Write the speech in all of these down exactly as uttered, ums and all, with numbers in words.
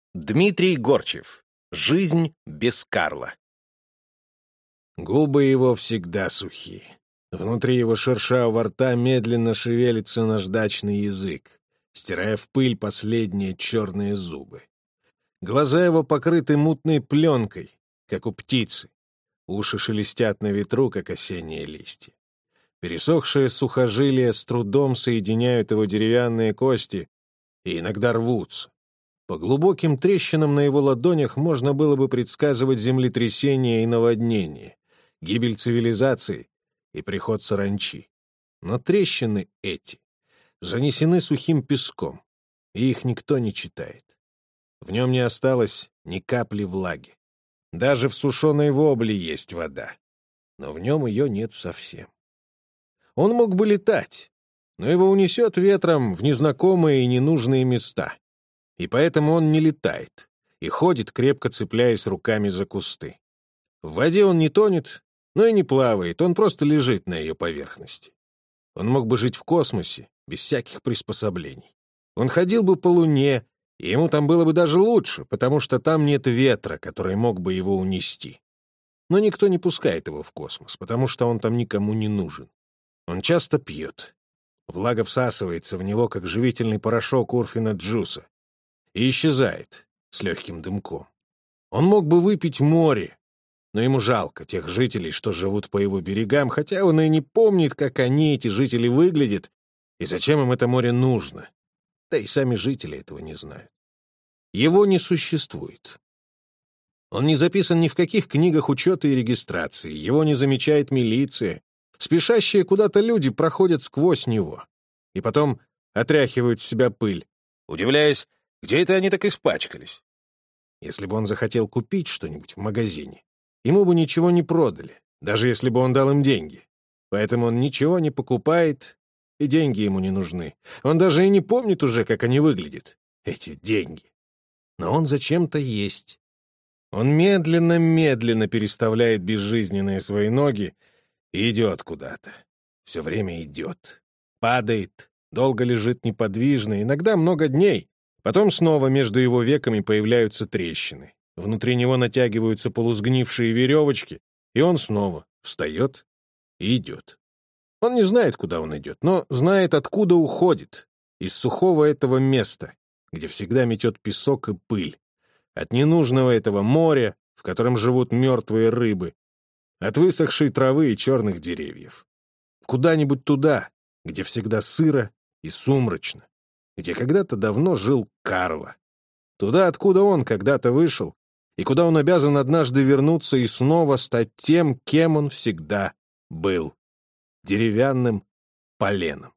Дмитрий Горчев. Жизнь без Карла. Губы его всегда сухи. Внутри его шершавого рта медленно шевелится наждачный язык, стирая в пыль последние черные зубы. Глаза его покрыты мутной пленкой, как у птицы. Уши шелестят на ветру, как осенние листья. Пересохшие сухожилия с трудом соединяют его деревянные кости и иногда рвутся. По глубоким трещинам на его ладонях можно было бы предсказывать землетрясение и наводнение, гибель цивилизации и приход саранчи. Но трещины эти занесены сухим песком, и их никто не читает. В нем не осталось ни капли влаги. Даже в сушеной вобле есть вода, но в нем ее нет совсем. Он мог бы летать, но его унесет ветром в незнакомые и ненужные места. И поэтому он не летает и ходит, крепко цепляясь руками за кусты. В воде он не тонет, но и не плавает, он просто лежит на ее поверхности. Он мог бы жить в космосе, без всяких приспособлений. Он ходил бы по Луне, и ему там было бы даже лучше, потому что там нет ветра, который мог бы его унести. Но никто не пускает его в космос, потому что он там никому не нужен. Он часто пьет. Влага всасывается в него, как живительный порошок Урфина Джуса, и исчезает с легким дымком. Он мог бы выпить море, но ему жалко тех жителей, что живут по его берегам, хотя он и не помнит, как они, эти жители, выглядят, и зачем им это море нужно. Да и сами жители этого не знают. Его не существует. Он не записан ни в каких книгах учета и регистрации, его не замечает милиция. Спешащие куда-то люди проходят сквозь него и потом отряхивают с себя пыль, удивляясь, где это они так испачкались. Если бы он захотел купить что-нибудь в магазине, ему бы ничего не продали, даже если бы он дал им деньги. Поэтому он ничего не покупает, и деньги ему не нужны. Он даже и не помнит уже, как они выглядят, эти деньги. Но он зачем-то есть. Он медленно-медленно переставляет безжизненные свои ноги и идет куда-то. Все время идет. Падает, долго лежит неподвижно, иногда много дней. Потом снова между его веками появляются трещины. Внутри него натягиваются полусгнившие веревочки, и он снова встает и идет. Он не знает, куда он идет, но знает, откуда уходит. Из сухого этого места, где всегда метет песок и пыль. От ненужного этого моря, в котором живут мертвые рыбы. От высохшей травы и черных деревьев. Куда-нибудь туда, где всегда сыро и сумрачно. Где когда-то давно жил Карло. Туда, откуда он когда-то вышел, и куда он обязан однажды вернуться и снова стать тем, кем он всегда был — деревянным поленом.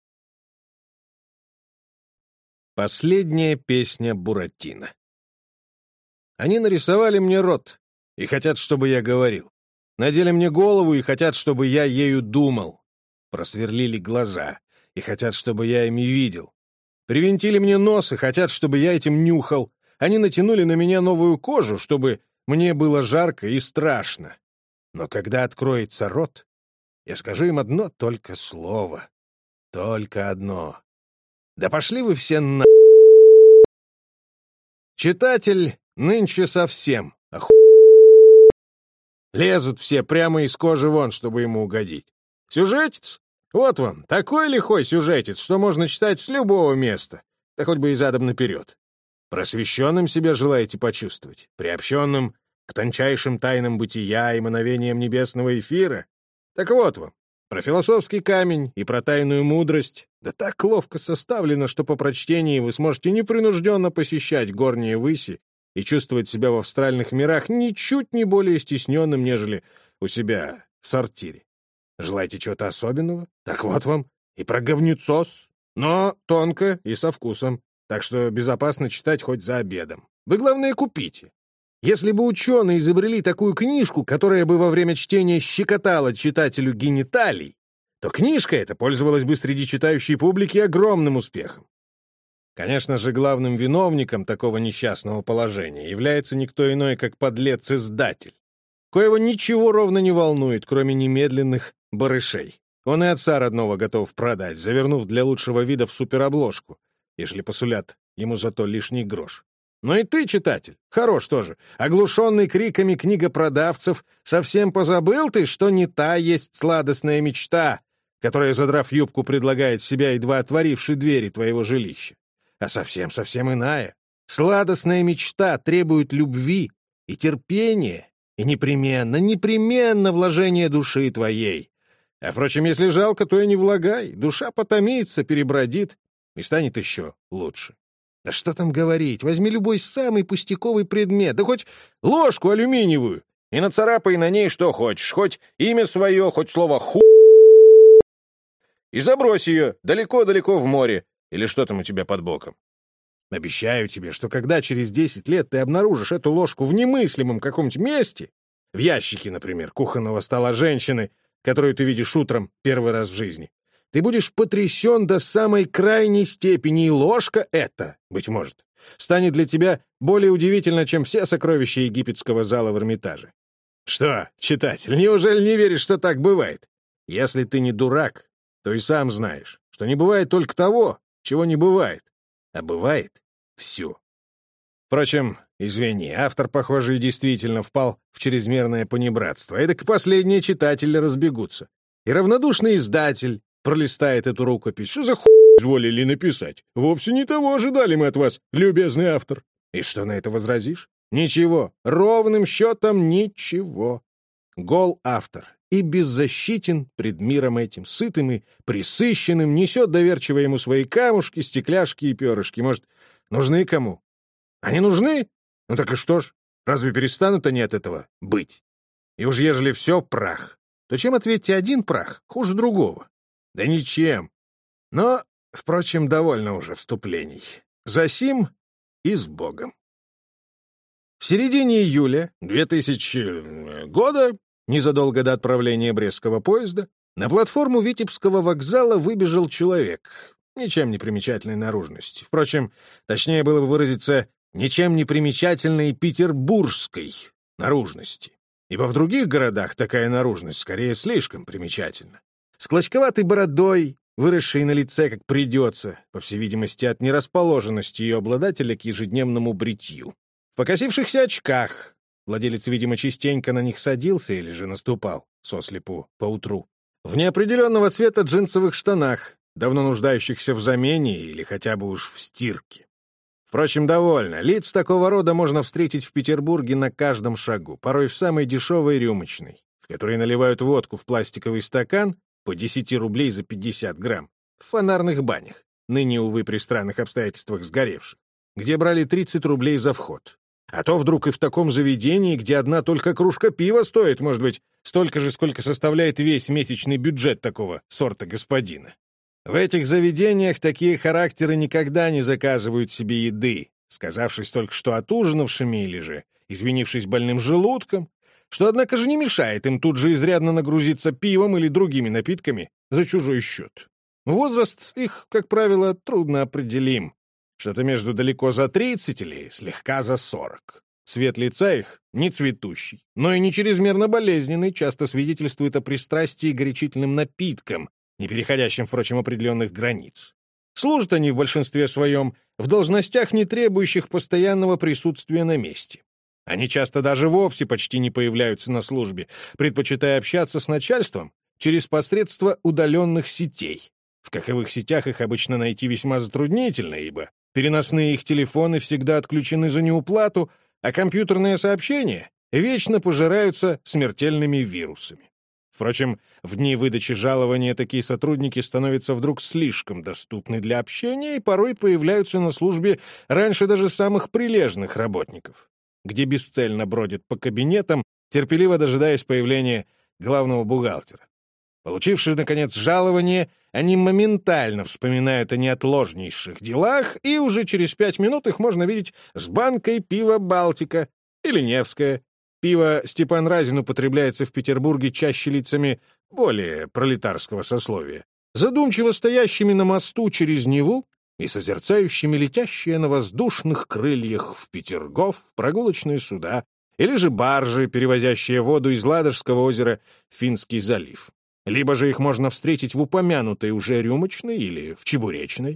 Последняя песня Буратино. Они нарисовали мне рот и хотят, чтобы я говорил. Надели мне голову и хотят, чтобы я ею думал. Просверлили глаза и хотят, чтобы я ими видел. Привинтили мне нос и хотят, чтобы я этим нюхал. Они натянули на меня новую кожу, чтобы мне было жарко и страшно. Но когда откроется рот, я скажу им одно только слово. Только одно. Да пошли вы все на... Читатель нынче совсем оху... Лезут все прямо из кожи вон, чтобы ему угодить. Сюжетец? Вот вам, такой лихой сюжетец, что можно читать с любого места, да хоть бы и задом наперед. Просвещенным себя желаете почувствовать, приобщенным к тончайшим тайнам бытия и мановениям небесного эфира? Так вот вам, про философский камень и про тайную мудрость, да так ловко составлено, что по прочтении вы сможете непринужденно посещать горние выси и чувствовать себя в астральных мирах ничуть не более стесненным, нежели у себя в сортире. Желаете чего-то особенного? Так вот вам и про говнецос, но тонко и со вкусом, так что безопасно читать хоть за обедом. Вы, главное, купите. Если бы ученые изобрели такую книжку, которая бы во время чтения щекотала читателю гениталий, то книжка эта пользовалась бы среди читающей публики огромным успехом. Конечно же, главным виновником такого несчастного положения является никто иной, как подлец-издатель, коего ничего ровно не волнует, кроме немедленных барышей. Он и отца родного готов продать, завернув для лучшего вида в суперобложку, если посулят ему зато лишний грош. Но и ты, читатель, хорош тоже. Оглушенный криками книгопродавцев, совсем позабыл ты, что не та есть сладостная мечта, которая, задрав юбку, предлагает себя, едва отворивши двери твоего жилища, а совсем-совсем иная. Сладостная мечта требует любви и терпения, и непременно, непременно вложение души твоей. А, впрочем, если жалко, то и не влагай. Душа потомится, перебродит и станет еще лучше. Да что там говорить, возьми любой самый пустяковый предмет, да хоть ложку алюминиевую, и нацарапай на ней что хочешь, хоть имя свое, хоть слово «ху», и забрось ее далеко-далеко в море, или что там у тебя под боком. Обещаю тебе, что когда через десять лет ты обнаружишь эту ложку в немыслимом каком-нибудь месте, в ящике, например, кухонного стола женщины, которую ты видишь утром первый раз в жизни, ты будешь потрясен до самой крайней степени, и ложка эта, быть может, станет для тебя более удивительна, чем все сокровища египетского зала в Эрмитаже. Что, читатель, неужели не веришь, что так бывает? Если ты не дурак, то и сам знаешь, что не бывает только того, чего не бывает, а бывает все. Впрочем, извини, автор, похоже, и действительно впал в чрезмерное понебратство. Эдак последние читатели разбегутся. И равнодушный издатель пролистает эту рукопись. Что за хуй изволили написать? Вовсе не того ожидали мы от вас, любезный автор. И что на это возразишь? Ничего, ровным счетом ничего. Гол автор и беззащитен пред миром этим, сытым и присыщенным, несет доверчиво ему свои камушки, стекляшки и перышки. Может, нужны кому? Они нужны? Ну так и что ж, разве перестанут они от этого быть? И уж ежели все прах, то чем, ответьте, один прах хуже другого? Да ничем. Но, впрочем, довольно уже вступлений. Засим и с Богом. В середине июля две тысячного года, незадолго до отправления Брестского поезда, на платформу Витебского вокзала выбежал человек, ничем не примечательной наружности. Впрочем, точнее было бы выразиться ничем не примечательной петербургской наружности, ибо в других городах такая наружность скорее слишком примечательна. С клочковатой бородой, выросшей на лице, как придется, по всей видимости, от нерасположенности ее обладателя к ежедневному бритью. В покосившихся очках, владелец, видимо, частенько на них садился или же наступал сослепу поутру. В неопределенного цвета джинсовых штанах, давно нуждающихся в замене или хотя бы уж в стирке. Впрочем, довольно. Лиц такого рода можно встретить в Петербурге на каждом шагу, порой в самой дешевой рюмочной, в которой наливают водку в пластиковый стакан по десять рублей за пятьдесят грамм, в фонарных банях, ныне, увы, при странных обстоятельствах сгоревших, где брали тридцать рублей за вход. А то вдруг и в таком заведении, где одна только кружка пива стоит, может быть, столько же, сколько составляет весь месячный бюджет такого сорта господина. В этих заведениях такие характеры никогда не заказывают себе еды, сказавшись только что отужинавшими или же извинившись больным желудком, что, однако же, не мешает им тут же изрядно нагрузиться пивом или другими напитками за чужой счет. Возраст их, как правило, трудно определим. Что-то между далеко за тридцать или слегка за сорок. Цвет лица их не цветущий, но и не чрезмерно болезненный, часто свидетельствует о пристрастии к горячительным напиткам, не переходящим, впрочем, определенных границ. Служат они в большинстве своем в должностях, не требующих постоянного присутствия на месте. Они часто даже вовсе почти не появляются на службе, предпочитая общаться с начальством через посредство удаленных сетей. В каковых сетях их обычно найти весьма затруднительно, ибо переносные их телефоны всегда отключены за неуплату, а компьютерные сообщения вечно пожираются смертельными вирусами. Впрочем, в дни выдачи жалования такие сотрудники становятся вдруг слишком доступны для общения и порой появляются на службе раньше даже самых прилежных работников, где бесцельно бродят по кабинетам, терпеливо дожидаясь появления главного бухгалтера. Получившие, наконец, жалование, они моментально вспоминают о неотложнейших делах, и уже через пять минут их можно видеть с банкой пива «Балтика» или «Невское». Пиво Степан Разин употребляется в Петербурге чаще лицами более пролетарского сословия, задумчиво стоящими на мосту через Неву и созерцающими летящие на воздушных крыльях в Петергоф прогулочные суда или же баржи, перевозящие воду из Ладожского озера в Финский залив. Либо же их можно встретить в упомянутой уже рюмочной или в чебуречной,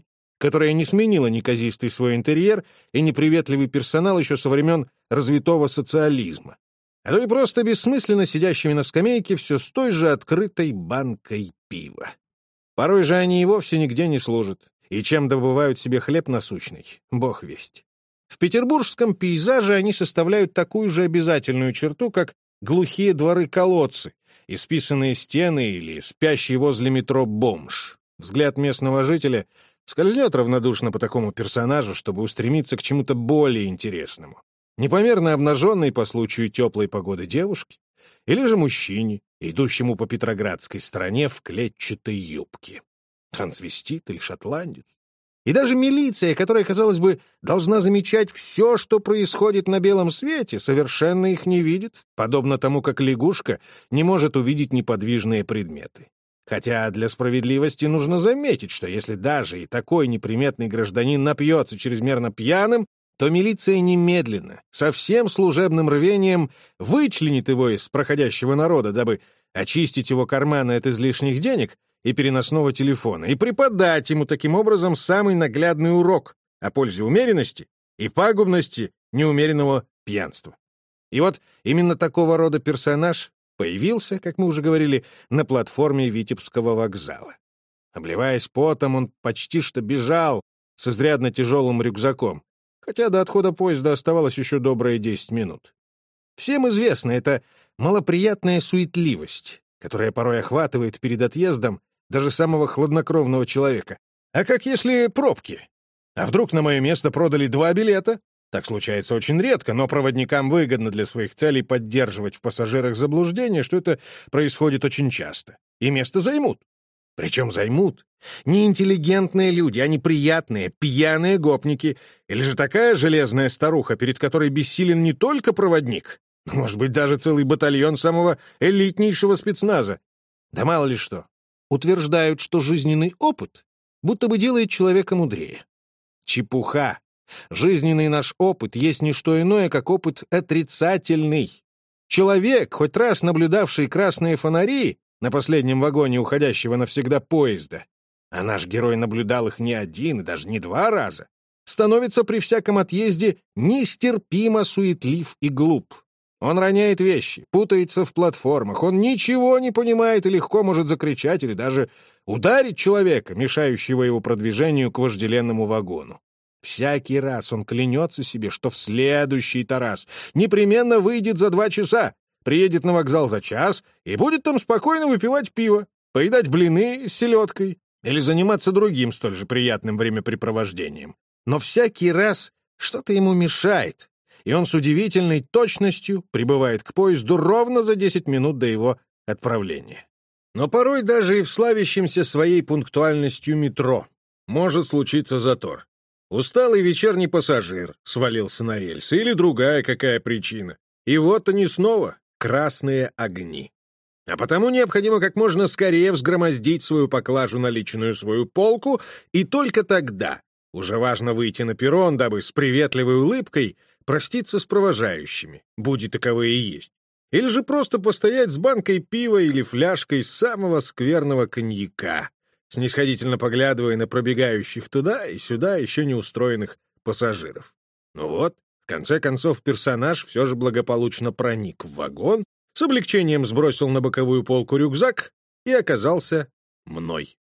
которая не сменила неказистый свой интерьер и неприветливый персонал еще со времен развитого социализма, а то и просто бессмысленно сидящими на скамейке все с той же открытой банкой пива. Порой же они и вовсе нигде не служат, и чем добывают себе хлеб насущный, бог весть. В петербургском пейзаже они составляют такую же обязательную черту, как глухие дворы-колодцы, исписанные стены или спящий возле метро бомж. Взгляд местного жителя скользнет равнодушно по такому персонажу, чтобы устремиться к чему-то более интересному. Непомерно обнаженной по случаю теплой погоды девушке или же мужчине, идущему по петроградской стороне в клетчатой юбке. Трансвестит или шотландец. И даже милиция, которая, казалось бы, должна замечать все, что происходит на белом свете, совершенно их не видит, подобно тому, как лягушка не может увидеть неподвижные предметы. Хотя для справедливости нужно заметить, что если даже и такой неприметный гражданин напьется чрезмерно пьяным, то милиция немедленно, со всем служебным рвением, вычленит его из проходящего народа, дабы очистить его карманы от излишних денег и переносного телефона, и преподать ему таким образом самый наглядный урок о пользе умеренности и пагубности неумеренного пьянства. И вот именно такого рода персонаж появился, как мы уже говорили, на платформе Витебского вокзала. Обливаясь потом, он почти что бежал с изрядно тяжелым рюкзаком, хотя до отхода поезда оставалось еще добрые десять минут. Всем известно, это малоприятная суетливость, которая порой охватывает перед отъездом даже самого хладнокровного человека. А как если пробки? А вдруг на мое место продали два билета? Так случается очень редко, но проводникам выгодно для своих целей поддерживать в пассажирах заблуждение, что это происходит очень часто. И место займут. Причем займут не интеллигентные люди, а неприятные, пьяные гопники, или же такая железная старуха, перед которой бессилен не только проводник, но, может быть, даже целый батальон самого элитнейшего спецназа. Да мало ли что. Утверждают, что жизненный опыт будто бы делает человека мудрее. Чепуха. Жизненный наш опыт есть не что иное, как опыт отрицательный. Человек, хоть раз наблюдавший красные фонари на последнем вагоне уходящего навсегда поезда, а наш герой наблюдал их не один и даже не два раза, становится при всяком отъезде нестерпимо суетлив и глуп. Он роняет вещи, путается в платформах, он ничего не понимает и легко может закричать или даже ударить человека, мешающего его продвижению к вожделенному вагону. Всякий раз он клянется себе, что в следующий-то раз непременно выйдет за два часа, приедет на вокзал за час и будет там спокойно выпивать пиво, поедать блины с селедкой или заниматься другим столь же приятным времяпрепровождением. Но всякий раз что-то ему мешает, и он с удивительной точностью прибывает к поезду ровно за десять минут до его отправления. Но порой даже и в славящемся своей пунктуальностью метро может случиться затор. Усталый вечерний пассажир свалился на рельсы или другая какая причина. И вот они снова, красные огни. А потому необходимо как можно скорее взгромоздить свою поклажу на личную свою полку, и только тогда уже важно выйти на перрон, дабы с приветливой улыбкой проститься с провожающими, будь таковые и есть. Или же просто постоять с банкой пива или фляжкой самого скверного коньяка, снисходительно поглядывая на пробегающих туда и сюда еще не устроенных пассажиров. Ну вот, в конце концов, персонаж все же благополучно проник в вагон, с облегчением сбросил на боковую полку рюкзак и оказался мной.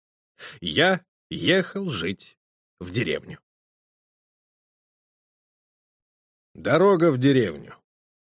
Я ехал жить в деревню. Дорога в деревню.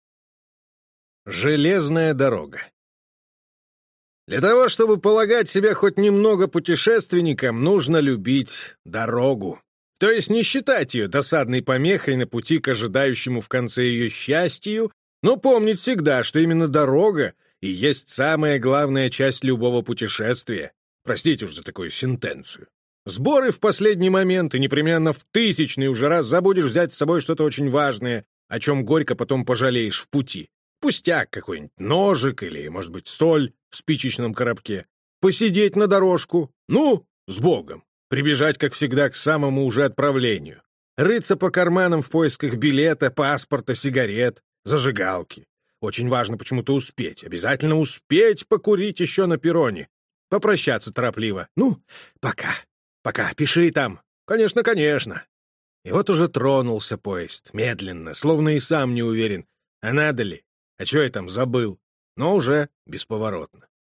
Железная дорога. Для того, чтобы полагать себя хоть немного путешественником, нужно любить дорогу. То есть не считать ее досадной помехой на пути к ожидающему в конце ее счастью, но помнить всегда, что именно дорога и есть самая главная часть любого путешествия. Простите уж за такую сентенцию. Сборы в последний момент, и непременно в тысячный уже раз забудешь взять с собой что-то очень важное, о чем горько потом пожалеешь в пути. Пустяк какой-нибудь, ножик или, может быть, соль в спичечном коробке. Посидеть на дорожку, ну, с Богом. Прибежать, как всегда, к самому уже отправлению. Рыться по карманам в поисках билета, паспорта, сигарет, зажигалки. Очень важно почему-то успеть, обязательно успеть покурить еще на перроне. Попрощаться торопливо. Ну, пока, пока, пиши там, конечно, конечно. И вот уже тронулся поезд, медленно, словно и сам не уверен, а надо ли, а чё я там забыл, но уже бесповоротно.